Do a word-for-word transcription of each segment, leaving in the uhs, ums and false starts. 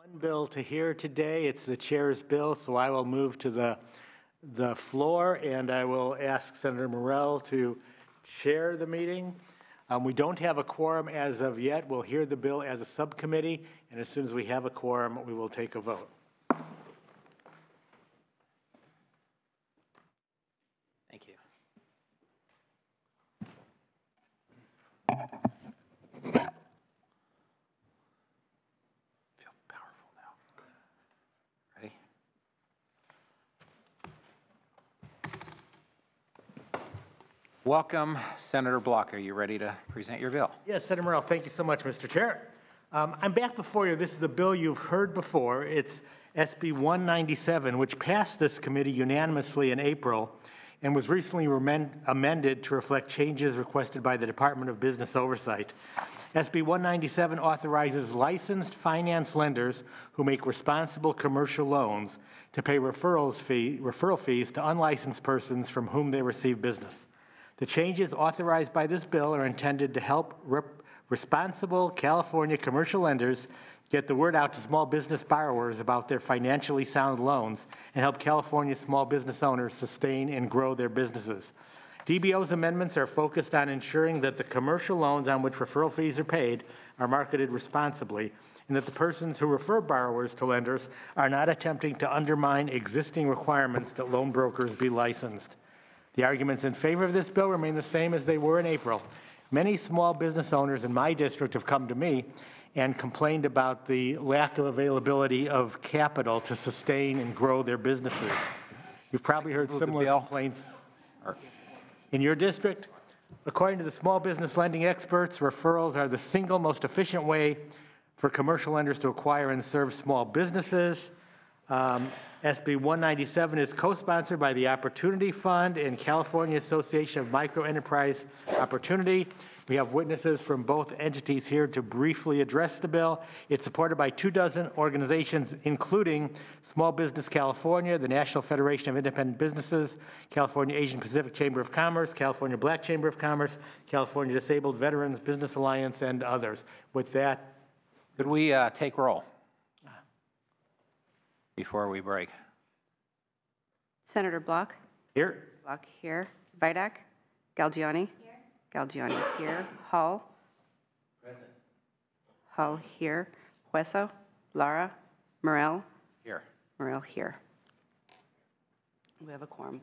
One bill to hear today. It's the chair's bill, so I will move to the, the floor, and I will ask Senator Morell to chair the meeting. Um, we don't have a quorum as of yet. We'll hear the bill as a subcommittee, and as soon as we have a quorum, we will take a vote. Thank you. Feel powerful now. Ready? Welcome, Senator Block. Are you ready to present your bill? Yes, Senator Morell, thank you so much, Mister Chair. Um, I'm back before you. This is a bill you've heard before. It's S B one ninety-seven, which passed this committee unanimously in April and was recently amended to reflect changes requested by the Department of Business Oversight. S B one ninety-seven authorizes licensed finance lenders who make responsible commercial loans to pay referrals fee, referral fees to unlicensed persons from whom they receive business. The changes authorized by this bill are intended to help rep responsible California commercial lenders get the word out to small business borrowers about their financially sound loans and help California small business owners sustain and grow their businesses. D B O's amendments are focused on ensuring that the commercial loans on which referral fees are paid are marketed responsibly, and that the persons who refer borrowers to lenders are not attempting to undermine existing requirements that loan brokers be licensed. The arguments in favor of this bill remain the same as they were in April. Many small business owners in my district have come to me and complained about the lack of availability of capital to sustain and grow their businesses. You've probably heard similar complaints in your district. According to the small business lending experts, referrals are the single most efficient way for commercial lenders to acquire and serve small businesses. Um, S B one ninety-seven is co-sponsored by the Opportunity Fund and California Association of Micro Enterprise Opportunity. We have witnesses from both entities here to briefly address the bill. It's supported by two dozen organizations, including Small Business California, the National Federation of Independent Businesses, California Asian Pacific Chamber of Commerce, California Black Chamber of Commerce, California Disabled Veterans Business Alliance, and others. With that, could we uh, take roll before we break? Senator Block. Here. Block here. Vidak. Galgiani. Here. Galgiani here. Hall. Present. Hall here. Hueso. Lara. Morell. Here. Morell here. We have a quorum.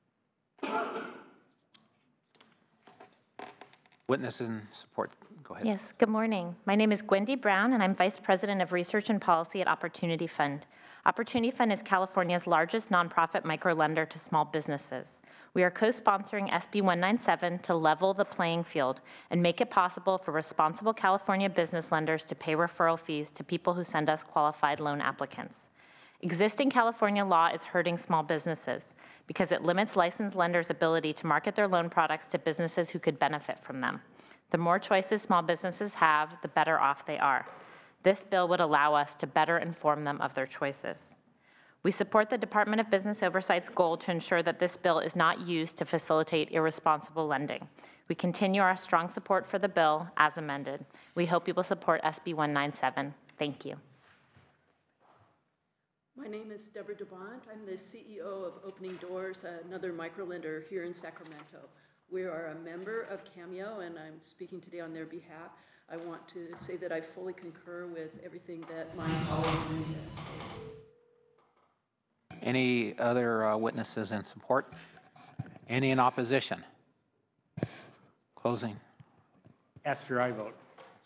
Witness in support. Go ahead. Yes, good morning. My name is Gwendy Brown, and I'm Vice President of Research and Policy at Opportunity Fund. Opportunity Fund is California's largest nonprofit microlender to small businesses. We are co-sponsoring S B one ninety-seven to level the playing field and make it possible for responsible California business lenders to pay referral fees to people who send us qualified loan applicants. Existing California law is hurting small businesses because it limits licensed lenders' ability to market their loan products to businesses who could benefit from them. The more choices small businesses have, the better off they are. This bill would allow us to better inform them of their choices. We support the Department of Business Oversight's goal to ensure that this bill is not used to facilitate irresponsible lending. We continue our strong support for the bill as amended. We hope you will support S B one ninety-seven. Thank you. My name is Deborah DeBont. I'm the C E O of Opening Doors, another microlender here in Sacramento. We are a member of Cameo, and I'm speaking today on their behalf. I want to say that I fully concur with everything that my colleague has said. Any other uh, witnesses in support? Any in opposition? Closing. Ask for I vote.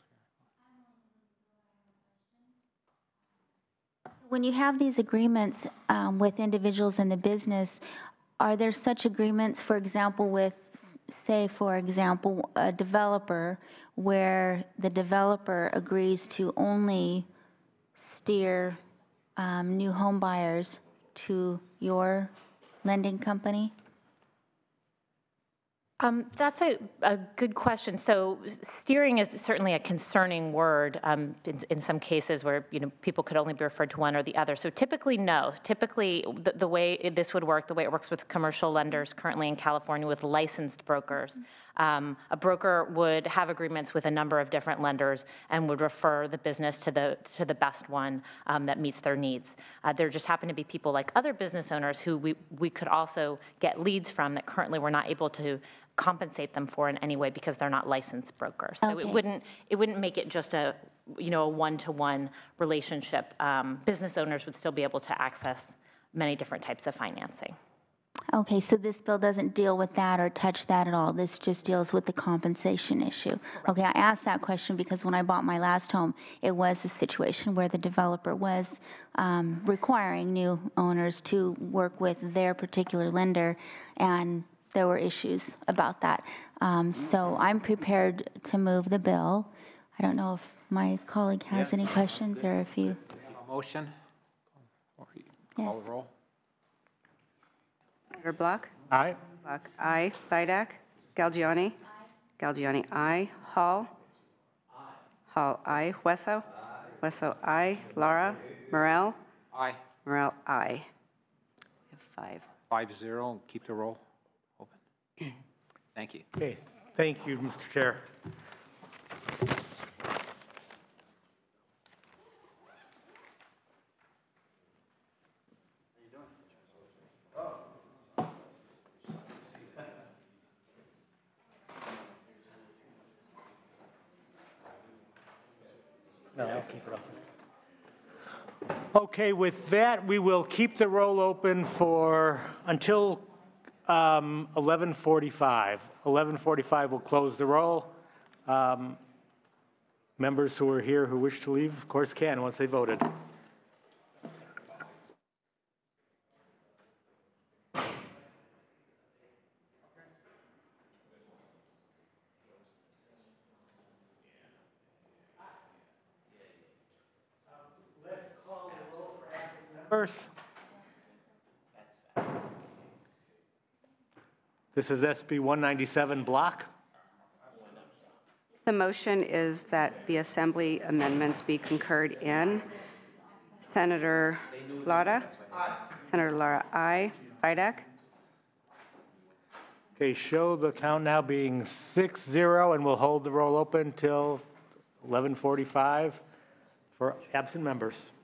When you have these agreements um, with individuals in the business, are there such agreements, for example, with, say, for example, a developer where the developer agrees to only steer um, new home buyers to your lending company? Um, That's a, a good question. So steering is certainly a concerning word um, in, in some cases where, you know, people could only be referred to one or the other. So typically, no. Typically, the, the way this would work, the way it works with commercial lenders currently in California with licensed brokers, um, a broker would have agreements with a number of different lenders and would refer the business to the to the best one um, that meets their needs. Uh, there just happen to be people like other business owners who we, we could also get leads from that currently we're not able to compensate them for in any way because they're not licensed brokers. So Okay. it wouldn't it wouldn't make it just a you know a one-to-one relationship. Um, business owners would still be able to access many different types of financing. Okay, so this bill doesn't deal with that or touch that at all. This just deals with the compensation issue. Okay, I asked that question because when I bought my last home, it was a situation where the developer was um, requiring new owners to work with their particular lender, and there were issues about that. Um, so I'm prepared to move the bill. I don't know if my colleague has any questions or if you. A motion? Or you Call Yes. the roll? Senator Block? Aye. Block, aye. Vidak? Galgiani? Galgiani, aye. Hall? Hall, aye. Wesso? Wesso, aye. Lara? Morel? Aye. Morel, aye. We have five. Five zero, keep the roll open. Thank you. Okay, thank you, Mister Chair. No, I'll keep it open. Okay, with that, we will keep the roll open for, until um, eleven forty-five. eleven forty-five, we'll close the roll. Um, Members who are here who wish to leave, of course, can once they voted. Members? This is S B one ninety-seven block. The motion is that the Assembly amendments be concurred in. Senator Lara? Senator Lara, aye. Vidak? Okay, show the count now being six zero, and we'll hold the roll open till eleven forty-five for absent members.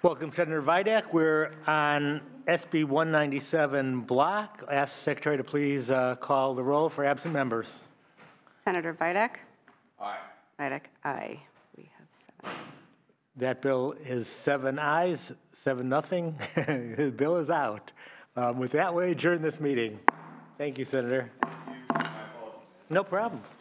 Welcome, Senator Vidak. We're on S B one ninety-seven block. Ask the Secretary to please uh, call the roll for absent members. Senator Vidak? Aye. Vidak, aye. We have seven. That bill is seven ayes, seven nothing. The bill is out. Um, With that, we adjourn this meeting. Thank you, Senator. No problem.